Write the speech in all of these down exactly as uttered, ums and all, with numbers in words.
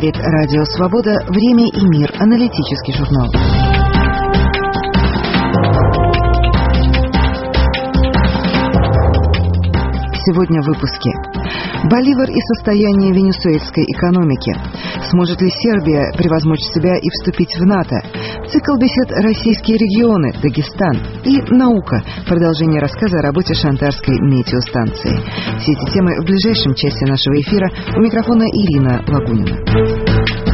говорит Радио Свобода, время и мир, аналитический журнал. Сегодня в выпуске. Боливар и состояние венесуэльской экономики. Сможет ли Сербия превозмочь себя и вступить в НАТО? Цикл бесед «Российские регионы», Дагестан. И наука. Продолжение рассказа о работе шантарской метеостанции. Все эти темы в ближайшем часе нашего эфира. У микрофона Ирина Лагунина.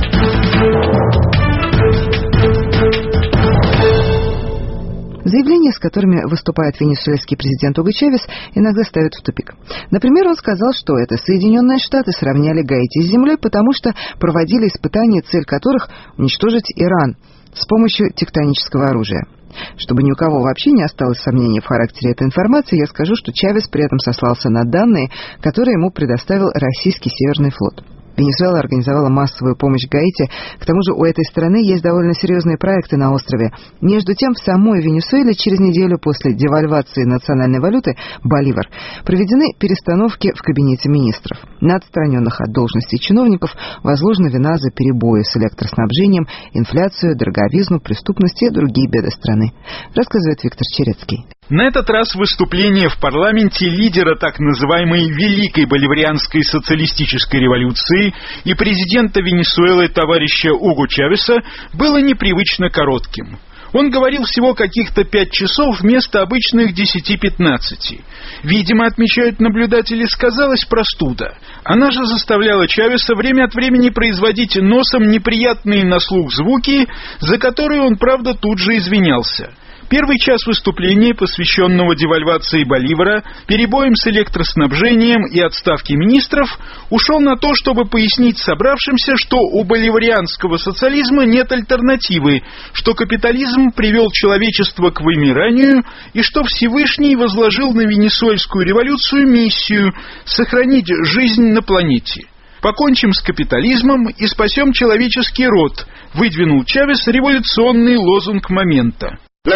Заявления, с которыми выступает венесуэльский президент Уго Чавес, иногда ставят в тупик. Например, он сказал, что это Соединенные Штаты сравняли Гаити с землей, потому что проводили испытания, цель которых — уничтожить Иран с помощью тектонического оружия. Чтобы ни у кого вообще не осталось сомнений в характере этой информации, я скажу, что Чавес при этом сослался на данные, которые ему предоставил российский Северный флот. Венесуэла организовала массовую помощь Гаити. К тому же у этой страны есть довольно серьезные проекты на острове. Между тем, в самой Венесуэле через неделю после девальвации национальной валюты боливар проведены перестановки в кабинете министров. На отстраненных от должности чиновников возложена вина за перебои с электроснабжением, инфляцию, дороговизну, преступность и другие беды страны. Рассказывает Виктор Черецкий. На этот раз выступление в парламенте лидера так называемой Великой Боливарианской социалистической революции и президента Венесуэлы товарища Уго Чавеса было непривычно коротким. Он говорил всего каких-то пять часов вместо обычных десяти-пятнадцати. Видимо, отмечают наблюдатели, сказалась простуда. Она же заставляла Чавеса время от времени производить носом неприятные на слух звуки, за которые он, правда, тут же извинялся. Первый час выступления, посвященного девальвации боливара, перебоям с электроснабжением и отставке министров, ушел на то, чтобы пояснить собравшимся, что у боливарианского социализма нет альтернативы, что капитализм привел человечество к вымиранию и что Всевышний возложил на венесуэльскую революцию миссию сохранить жизнь на планете. «Покончим с капитализмом и спасем человеческий род», выдвинул Чавес революционный лозунг момента.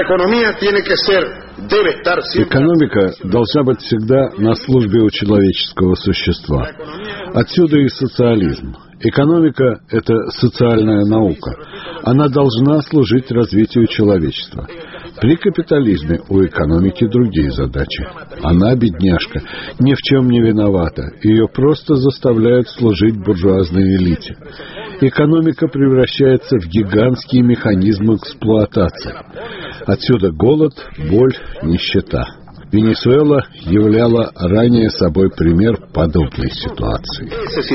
Экономика должна быть всегда на службе у человеческого существа. Отсюда и социализм. Экономика – это социальная наука. Она должна служить развитию человечества. При капитализме у экономики другие задачи. Она, бедняжка, ни в чем не виновата. Ее просто заставляют служить буржуазной элите. Экономика превращается в гигантский механизм эксплуатации. Отсюда голод, боль, нищета. Венесуэла являла ранее собой пример подобной ситуации.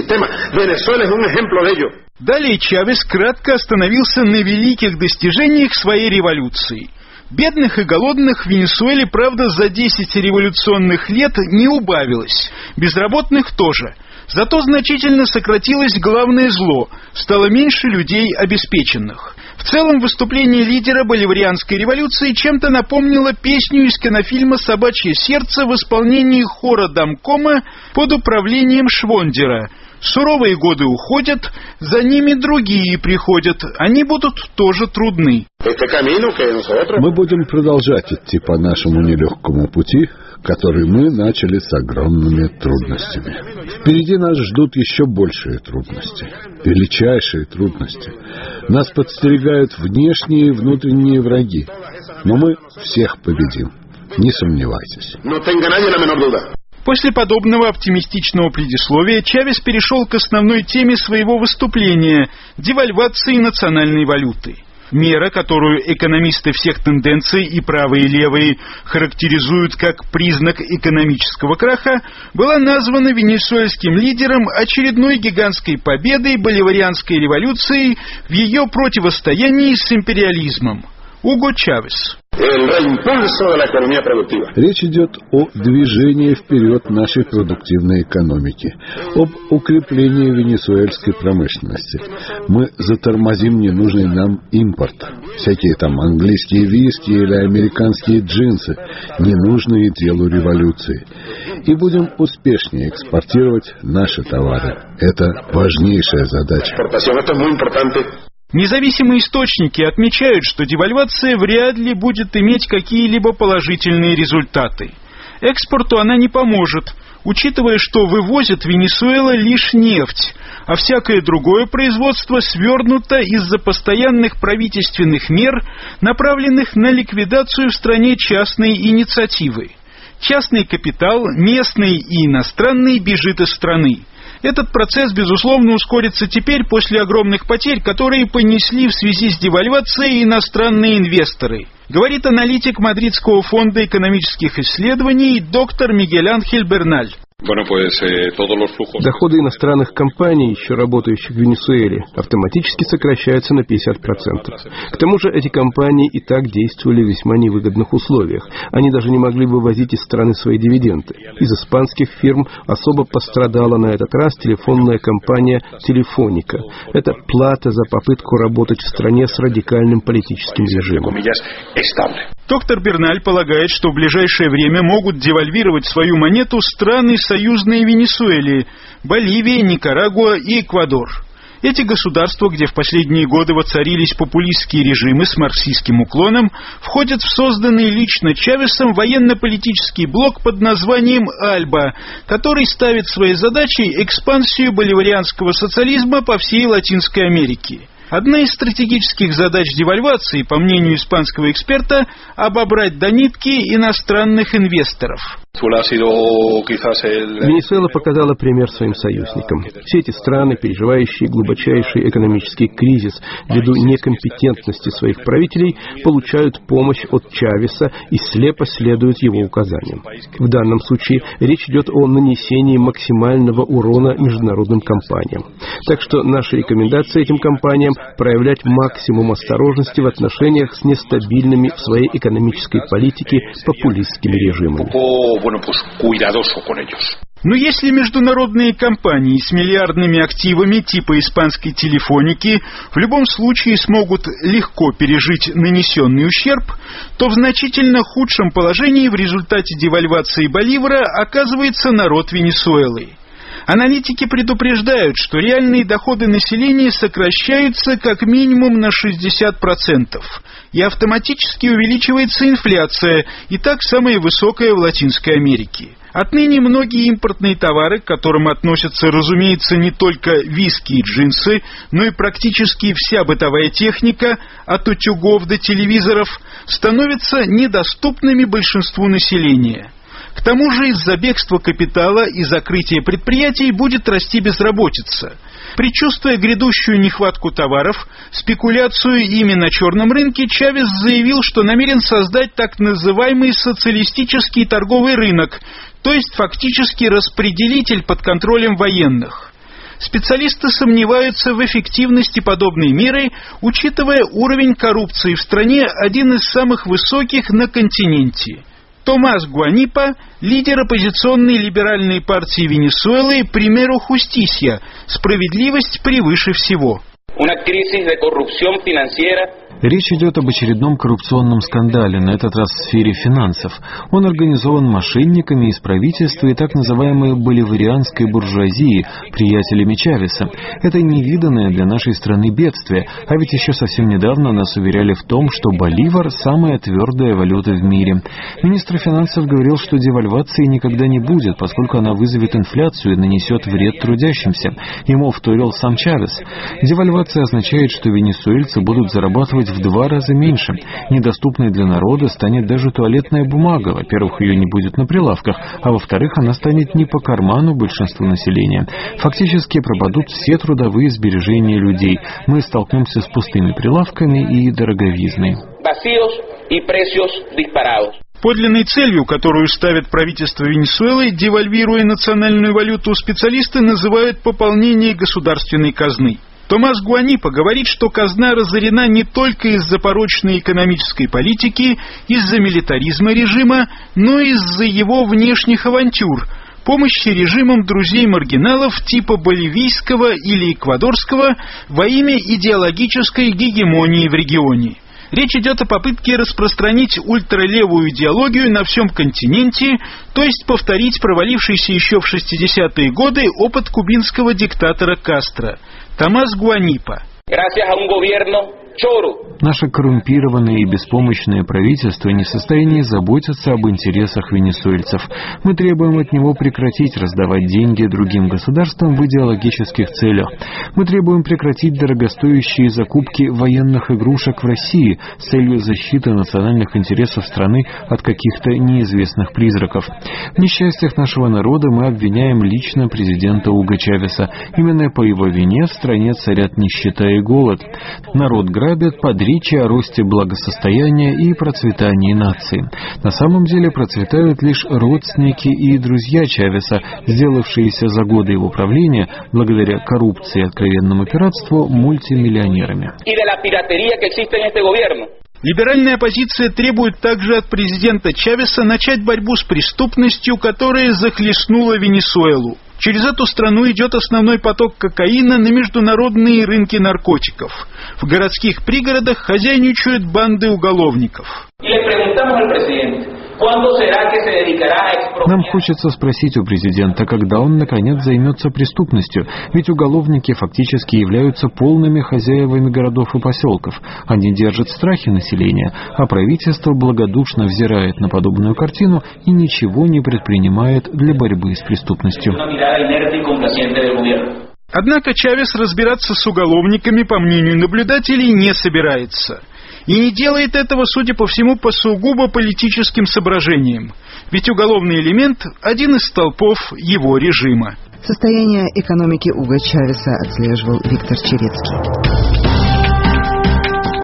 Далее Чавес кратко остановился на великих достижениях своей революции. Бедных и голодных в Венесуэле, правда, за десять революционных лет не убавилось. Безработных тоже. Зато значительно сократилось главное зло, стало меньше людей обеспеченных. В целом, выступление лидера боливарианской революции чем-то напомнило песню из кинофильма «Собачье сердце» в исполнении хора Дамкома под управлением Швондера. Суровые годы уходят, за ними другие приходят, они будут тоже трудны. Мы будем продолжать идти по нашему нелегкому пути, который мы начали с огромными трудностями. Впереди нас ждут еще большие трудности, величайшие трудности. Нас подстерегают внешние и внутренние враги, но мы всех победим, не сомневайтесь. После подобного оптимистичного предисловия Чавес перешел к основной теме своего выступления – девальвации национальной валюты. Мера, которую экономисты всех тенденций, и правые, и левые, характеризуют как признак экономического краха, была названа венесуэльским лидером очередной гигантской победой боливарианской революции в ее противостоянии с империализмом. Уго Чавес. Речь идет о движении вперед нашей продуктивной экономики, об укреплении венесуэльской промышленности. Мы затормозим ненужный нам импорт. Всякие там английские виски или американские джинсы, ненужные делу революции. И будем успешнее экспортировать наши товары. Это важнейшая задача. Независимые источники отмечают, что девальвация вряд ли будет иметь какие-либо положительные результаты. Экспорту она не поможет. учитывая, что вывозит Венесуэла лишь нефть, а всякое другое производство свернуто из-за постоянных правительственных мер, направленных на ликвидацию в стране частной инициативы. Частный капитал, местный и иностранный, бежит из страны. Этот процесс, безусловно, ускорится теперь после огромных потерь, которые понесли в связи с девальвацией иностранные инвесторы, говорит аналитик Мадридского фонда экономических исследований доктор Мигель Анхель Берналь. Доходы иностранных компаний, еще работающих в Венесуэле, автоматически сокращаются на пятьдесят процентов. К тому же эти компании и так действовали в весьма невыгодных условиях. Они даже не могли вывозить из страны свои дивиденды. Из испанских фирм особо пострадала на этот раз телефонная компания «Телефоника». Это плата за попытку работать в стране с радикальным политическим режимом. Доктор Берналь полагает, что в ближайшее время могут девальвировать свою монету страны, союзные Венесуэле – Боливия, Никарагуа и Эквадор. Эти государства, где в последние годы воцарились популистские режимы с марксистским уклоном, входят в созданный лично Чавесом военно-политический блок под названием «Альба», который ставит своей задачей экспансию боливарианского социализма по всей Латинской Америке. Одна из стратегических задач девальвации, по мнению испанского эксперта, обобрать до нитки иностранных инвесторов. Венесуэла показала пример своим союзникам. Все эти страны, переживающие глубочайший экономический кризис ввиду некомпетентности своих правителей, получают помощь от Чавеса и слепо следуют его указаниям. В данном случае речь идет о нанесении максимального урона международным компаниям. Так что наша рекомендация этим компаниям – проявлять максимум осторожности в отношениях с нестабильными в своей экономической политике популистскими режимами. Но если международные компании с миллиардными активами типа испанской телефоники в любом случае смогут легко пережить нанесенный ущерб, то в значительно худшем положении в результате девальвации боливара оказывается народ Венесуэлы. Аналитики предупреждают, что реальные доходы населения сокращаются как минимум на шестьдесят процентов, и автоматически увеличивается инфляция, и так самая высокая в Латинской Америке. Отныне многие импортные товары, к которым относятся, разумеется, не только виски и джинсы, но и практически вся бытовая техника, от утюгов до телевизоров, становятся недоступными большинству населения. К тому же из-за бегства капитала и закрытия предприятий будет расти безработица. Предчувствуя грядущую нехватку товаров, спекуляцию ими на черном рынке, Чавес заявил, что намерен создать так называемый социалистический торговый рынок, то есть фактически распределитель под контролем военных. Специалисты сомневаются в эффективности подобной меры, учитывая уровень коррупции в стране, один из самых высоких на континенте. Томас Гуанипа, лидер оппозиционной либеральной партии Венесуэлы «Примеру Хустисья» – «Справедливость превыше всего». Речь идет об очередном коррупционном скандале, на этот раз в сфере финансов. Он организован мошенниками из правительства и так называемой боливарианской буржуазии, приятелями Чавеса. Это невиданное для нашей страны бедствие, а ведь еще совсем недавно нас уверяли в том, что боливар – самая твердая валюта в мире. Министр финансов говорил, что девальвации никогда не будет, поскольку она вызовет инфляцию и нанесет вред трудящимся. Ему вторил сам Чавес. Девальвация означает, что венесуэльцы будут зарабатывать в два раза меньше. Недоступной для народа станет даже туалетная бумага. Во-первых, ее не будет на прилавках, а во-вторых, она станет не по карману большинству населения. Фактически пропадут все трудовые сбережения людей. Мы столкнемся с пустыми прилавками и дороговизной. Подлинной целью, которую ставит правительство Венесуэлы, девальвируя национальную валюту, специалисты называют пополнение государственной казны. Томас Гуанипа говорит, что казна разорена не только из-за порочной экономической политики, из-за милитаризма режима, но и из-за его внешних авантюр, помощи режимам друзей-маргиналов типа боливийского или эквадорского во имя идеологической гегемонии в регионе. Речь идет о попытке распространить ультралевую идеологию на всем континенте, то есть повторить провалившийся еще в шестидесятые годы опыт кубинского диктатора Кастро. Томас Гуанипа. Наше коррумпированное и беспомощное правительство не в состоянии заботиться об интересах венесуэльцев. Мы требуем от него прекратить раздавать деньги другим государствам в идеологических целях. Мы требуем прекратить дорогостоящие закупки военных игрушек в России с целью защиты национальных интересов страны от каких-то неизвестных призраков. В несчастьях нашего народа мы обвиняем лично президента Уго Чавеса. Именно по его вине в стране царят нищета и голод. Народ грабят под речи о росте благосостояния и процветании нации. На самом деле процветают лишь родственники и друзья Чавеса, сделавшиеся за годы его правления, благодаря коррупции и откровенному пиратству, мультимиллионерами. Либеральная оппозиция требует также от президента Чавеса начать борьбу с преступностью, которая захлестнула Венесуэлу. Через эту страну идет основной поток кокаина на международные рынки наркотиков. В городских пригородах хозяйничают банды уголовников. Нам хочется спросить у президента, когда он, наконец, займется преступностью, ведь уголовники фактически являются полными хозяевами городов и поселков. Они держат в страхе населения, а правительство благодушно взирает на подобную картину и ничего не предпринимает для борьбы с преступностью. Однако Чавес разбираться с уголовниками, по мнению наблюдателей, не собирается. И не делает этого, судя по всему, по сугубо политическим соображениям. Ведь уголовный элемент – один из столпов его режима. Состояние экономики Уго Чавеса отслеживал Виктор Черецкий.